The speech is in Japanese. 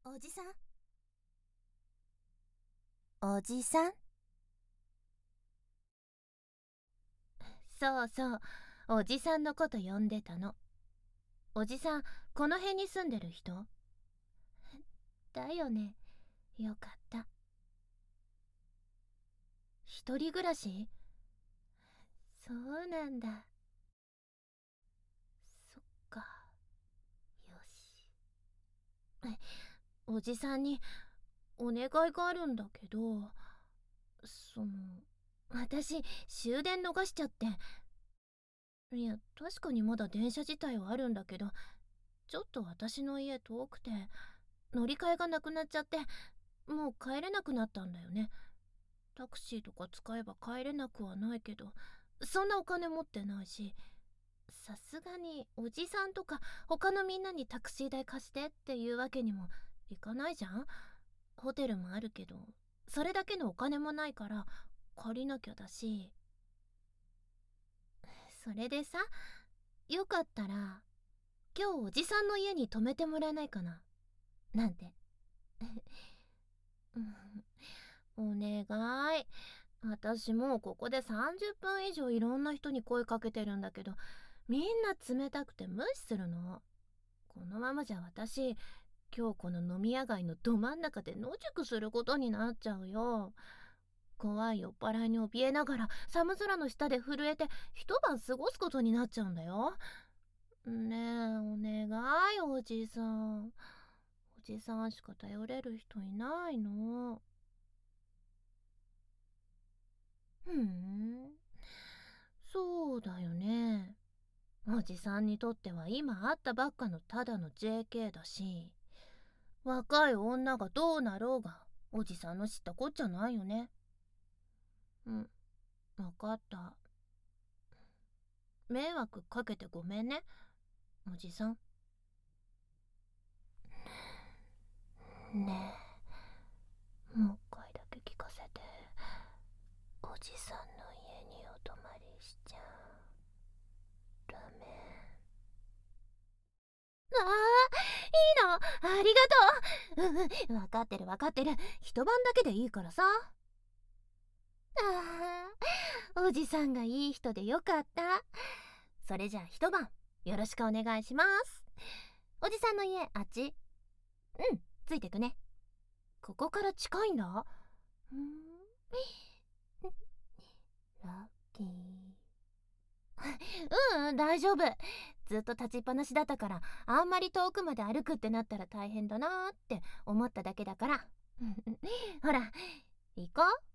おじさん、おじさん。そうそう、おじさんのこと呼んでたの。おじさん、この辺に住んでる人？だよね。よかった。一人暮らし？そうなんだ。そっか。よし。おじさんにお願いがあるんだけど、私終電逃しちゃって。いや、確かにまだ電車自体はあるんだけど、ちょっと私の家遠くて乗り換えがなくなっちゃって、もう帰れなくなったんだよね。タクシーとか使えば帰れなくはないけど、そんなお金持ってないし、さすがにおじさんとか他のみんなにタクシー代貸してっていうわけにもいかないじゃん。ホテルもあるけど、それだけのお金もないから借りなきゃだし。それでさ、よかったら今日おじさんの家に泊めてもらえないかななんて。お願い。私もうここで30分以上いろんな人に声かけてるんだけど、みんな冷たくて無視するの。このままじゃ私、今日この飲み屋街のど真ん中で野宿することになっちゃうよ。怖い酔っ払いに怯えながら寒空の下で震えて一晩過ごすことになっちゃうんだよ。ねえ、お願い、おじさん。おじさんしか頼れる人いないの。ふん、そうだよね。おじさんにとっては今会ったばっかのただの JK だし、若い女がどうなろうがおじさんの知ったこっちゃないよね。うん、わかった。迷惑かけてごめんね、おじさん。ねえ、もう一回だけ聞かせて。おじさんの家にお泊まりしちゃダメ？ああ、いいの、ありがとう。うん、わかってるわかってる。一晩だけでいいからさ。おじさんがいい人でよかった。それじゃあ一晩よろしくお願いします。おじさんの家あっち？うん、ついてくね。ここから近いんだ。ラッキー。うん、大丈夫。ずっと立ちっぱなしだったから、あんまり遠くまで歩くってなったら大変だなーって思っただけだから。ほら、行こう。